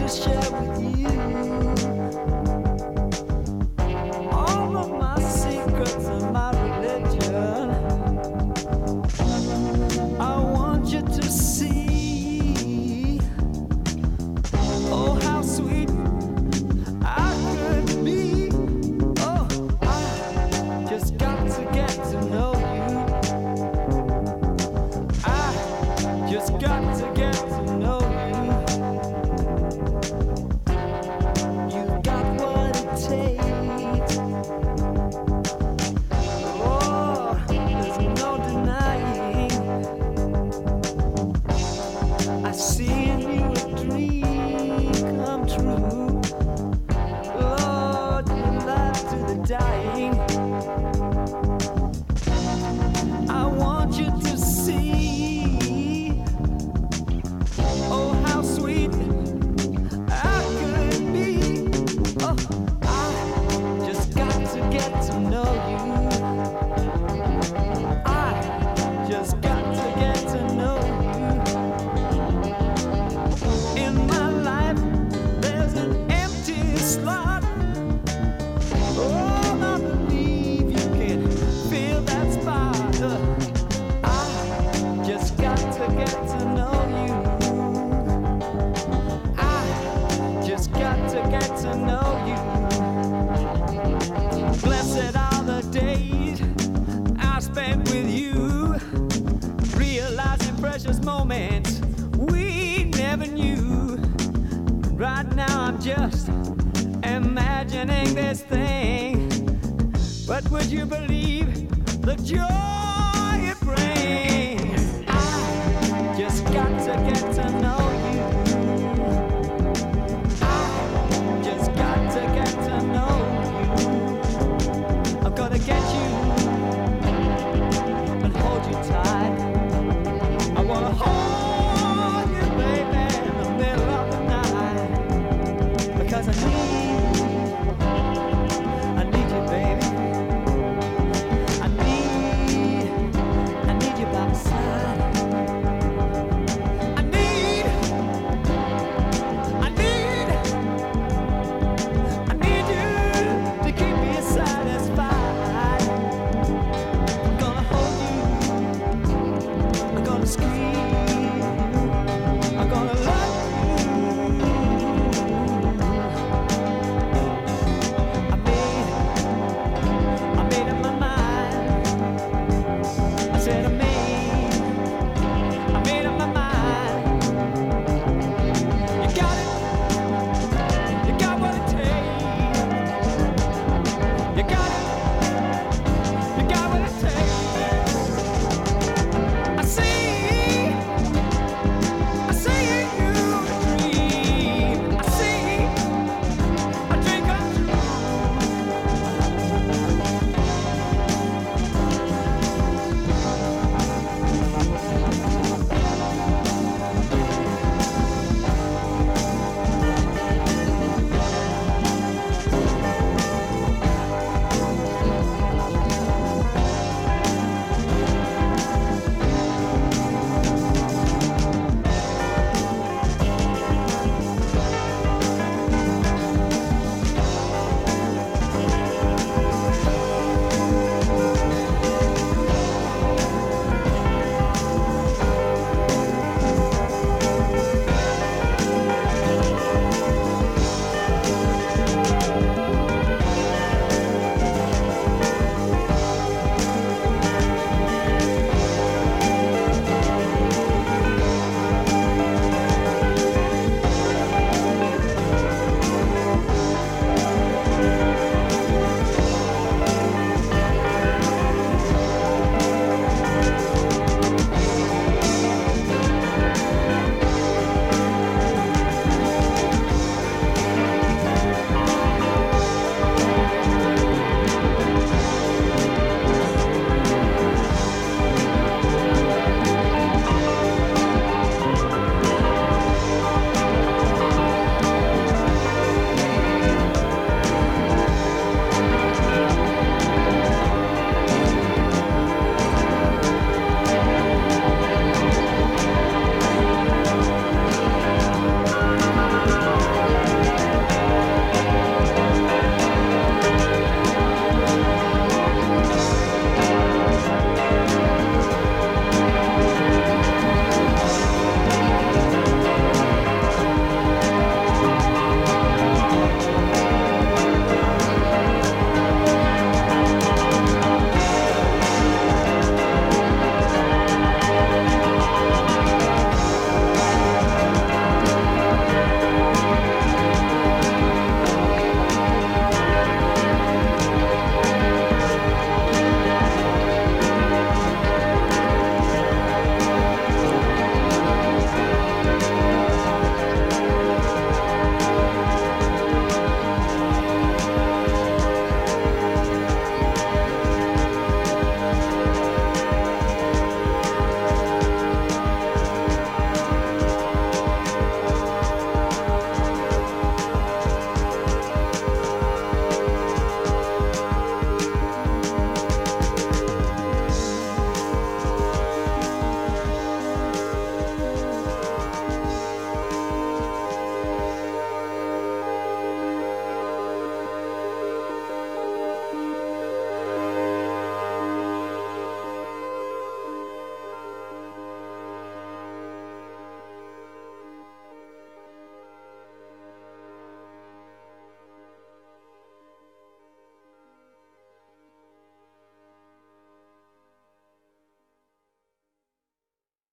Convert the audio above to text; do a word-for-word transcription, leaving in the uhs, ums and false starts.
to share with you all of my secrets and my religion. I want you to see, oh, how sweet I could be. Oh, I just got to get to know you. I just got to get to know you. You got what it takes. Oh, there's no denying. I see in you a dream come true. Lord, you love to the dying. I want you to see, oh, how sweet I could be. Oh, I just got to get to know you. I just got to get to know you. In my life, there's an empty slot. Oh, I believe you can fill that spot. Uh, I just got to get to know you. I just got to get to know you. Blessed are the days I spent with you, realizing precious moments we never knew. Right now I'm just imagining this thing, but would you believe the joy it brings? I just got to get to know you. I just got to get to know you. I'm gonna get you and hold you tight. I wanna hold you, baby, in the middle of the night, because I need